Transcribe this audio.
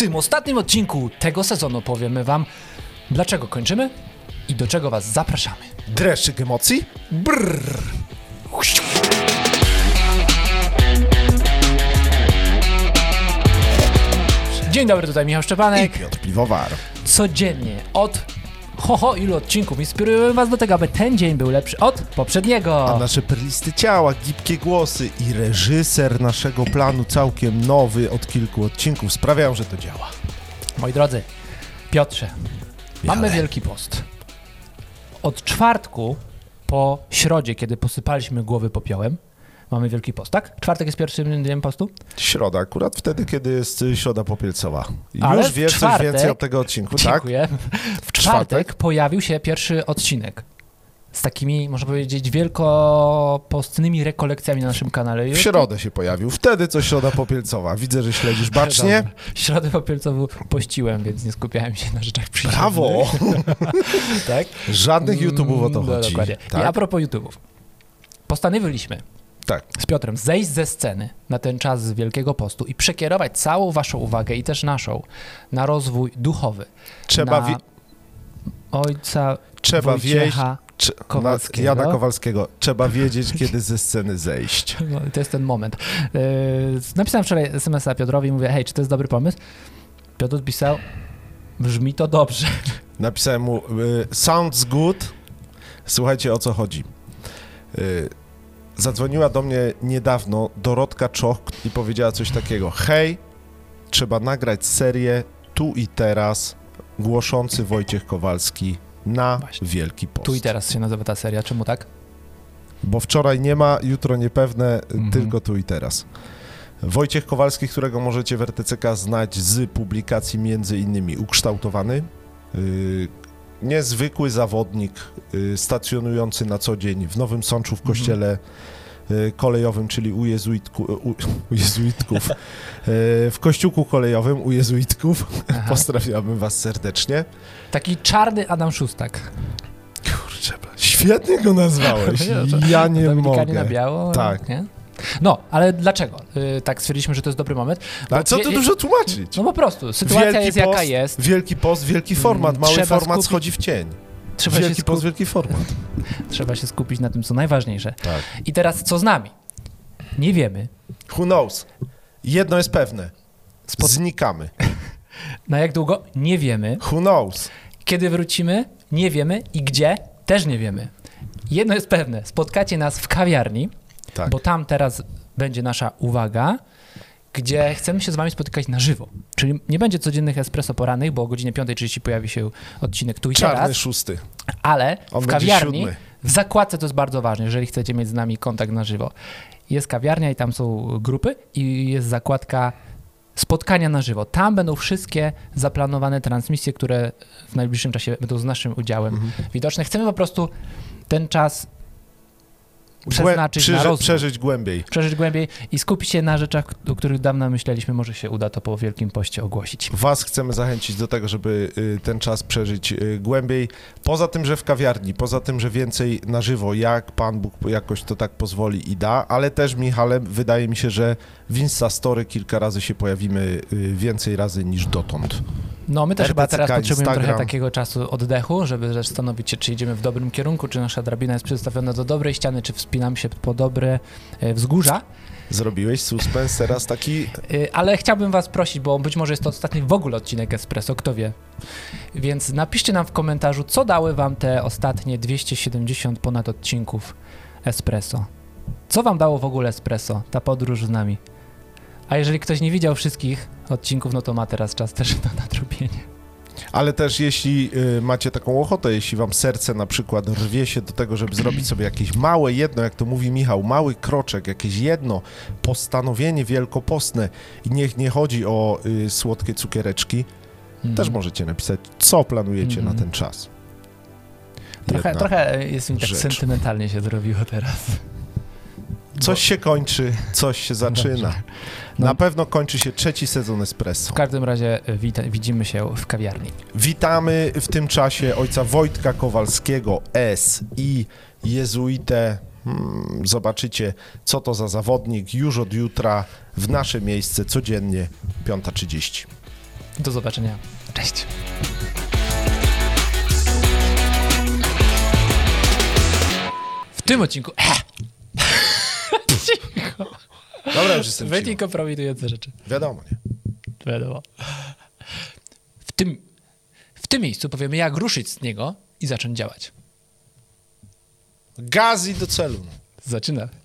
tym ostatnim odcinku tego sezonu powiemy wam, dlaczego kończymy i do czego was zapraszamy. Dreszczyk emocji? Brrr. Dzień dobry, tutaj Michał Szczepanek. I Piotr Piwowar. Codziennie od ilu odcinków inspirujemy was do tego, aby ten dzień był lepszy od poprzedniego. A nasze perlisty ciała, gibkie głosy i reżyser naszego planu całkiem nowy od kilku odcinków sprawiają, że to działa. Moi drodzy, Piotrze, mamy Wielki Post. Od czwartku po środzie, kiedy posypaliśmy głowy popiołem, mamy Wielki Post, tak? Czwartek jest pierwszym dniem postu? Środa, akurat wtedy, kiedy jest środa popielcowa. Ale już wiesz coś więcej o tego odcinku, tak? Dziękuję. W czwartek pojawił się pierwszy odcinek z takimi, można powiedzieć, wielkopostnymi rekolekcjami na naszym kanale. W środę się pojawił, wtedy co środa popielcowa. Widzę, że śledzisz bacznie. Dobrze. Środę popielcową pościłem, więc nie skupiałem się na rzeczach przyjemnych. Brawo! Tak? Żadnych YouTube'ów o to chodzi. Dokładnie. Tak? I a propos YouTube'ów. Postanowiliśmy Tak. z Piotrem zejść ze sceny na ten czas z Wielkiego Postu i przekierować całą waszą uwagę i też naszą na rozwój duchowy. Trzeba na ojca Wojciecha Kowalskiego. Jana Kowalskiego. Trzeba wiedzieć, kiedy ze sceny zejść. No, to jest ten moment. Napisałem wczoraj SMS-a Piotrowi i mówię, hej, czy to jest dobry pomysł? Piotr odpisał, brzmi to dobrze. Napisałem mu, sounds good. Słuchajcie, o co chodzi. Zadzwoniła do mnie niedawno Dorotka Czoch i powiedziała coś takiego. Hej, trzeba nagrać serię tu i teraz głoszący Wojciech Kowalski na Właśnie. Wielki Post. Tu i teraz się nazywa ta seria. Czemu tak? Bo wczoraj nie ma, jutro niepewne, tylko tu i teraz. Wojciech Kowalski, którego możecie w RTCK znać z publikacji między innymi Ukształtowany, niezwykły zawodnik, stacjonujący na co dzień w Nowym Sączu w kościele kolejowym, czyli u jezuitków, w kościółku kolejowym u jezuitków. Pozdrawiamy was serdecznie. Taki czarny Adam Szustak. Kurczę, świetnie go nazwałeś. Ja nie Dominikanie mogę. na biało. Tak. Nie? No, ale dlaczego? Tak stwierdziliśmy, że to jest dobry moment. Ale co tu dużo tłumaczyć? No po prostu, sytuacja Wielki jest post, jaka jest. Wielki Post, wielki format, mały Trzeba format skupić- schodzi w cień. Trzeba się, Wielki Post, wielki format. trzeba się skupić na tym, co najważniejsze. Tak. I teraz co z nami? Nie wiemy. Who knows? Jedno jest pewne. Znikamy. Na jak długo? Nie wiemy. Who knows? Kiedy wrócimy? Nie wiemy. I gdzie? Też nie wiemy. Jedno jest pewne. Spotkacie nas w kawiarni, Tak. bo tam teraz będzie nasza uwaga, gdzie chcemy się z wami spotykać na żywo. Czyli nie będzie codziennych espresso porannych, bo o godzinie 5:30 pojawi się odcinek tu i Czarny teraz, szósty. ale On w będzie kawiarni, 7. w zakładce to jest bardzo ważne, jeżeli chcecie mieć z nami kontakt na żywo. Jest kawiarnia i tam są grupy i jest zakładka spotkania na żywo. Tam będą wszystkie zaplanowane transmisje, które w najbliższym czasie będą z naszym udziałem widoczne. Chcemy po prostu ten czas przeznaczyć na rozwój. Przeżyć głębiej. Przeżyć głębiej i skupić się na rzeczach, o których dawno myśleliśmy, może się uda to po Wielkim Poście ogłosić. Was chcemy zachęcić do tego, żeby ten czas przeżyć głębiej. Poza tym, że w kawiarni, poza tym, że więcej na żywo, jak Pan Bóg jakoś to tak pozwoli i da, ale też, Michale, wydaje mi się, że w Instastory kilka razy się pojawimy więcej razy niż dotąd. No my też chyba RTCK, teraz potrzebujemy trochę Instagram. takiego czasu oddechu, żeby zastanowić się, czy idziemy w dobrym kierunku, czy nasza drabina jest przystawiona do dobrej ściany, czy wspinamy się po dobre wzgórza. Zrobiłeś suspens teraz taki... Ale chciałbym was prosić, bo być może jest to ostatni w ogóle odcinek Espresso, kto wie. Więc napiszcie nam w komentarzu, co dały wam te ostatnie 270 ponad odcinków Espresso. Co wam dało w ogóle Espresso, ta podróż z nami? A jeżeli ktoś nie widział wszystkich odcinków, no to ma teraz czas też na nadrobienie. Ale też jeśli macie taką ochotę, jeśli wam serce na przykład rwie się do tego, żeby zrobić sobie jakieś małe jedno, jak to mówi Michał, mały kroczek, jakieś jedno postanowienie wielkopostne i niech nie chodzi o słodkie cukiereczki, też możecie napisać, co planujecie na ten czas. Trochę jest mi tak rzecz. sentymentalnie się zrobiło teraz. Coś się kończy, coś się zaczyna. Dobrze. Na pewno kończy się 3. sezon Espresso. W każdym razie widzimy się w kawiarni. Witamy w tym czasie ojca Wojtka Kowalskiego S i jezuitę. Zobaczycie, co to za zawodnik już od jutra w nasze miejsce codziennie 5:30. Do zobaczenia. Cześć. W tym odcinku... Cicho. Dobra, już jestem Wytnij cicho. kompromitujące rzeczy. Wiadomo, nie? Wiadomo. W tym miejscu powiemy, jak ruszyć z niego i zacząć działać. Gaz i do celu. Zaczynamy.